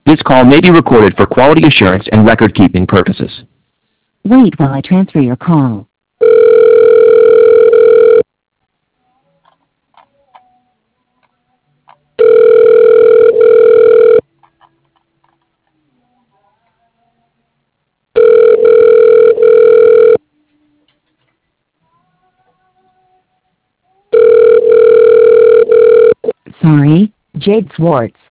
This call may be recorded for quality assurance and record-keeping purposes. Wait while I transfer your call. Sorry, Jade Swartz.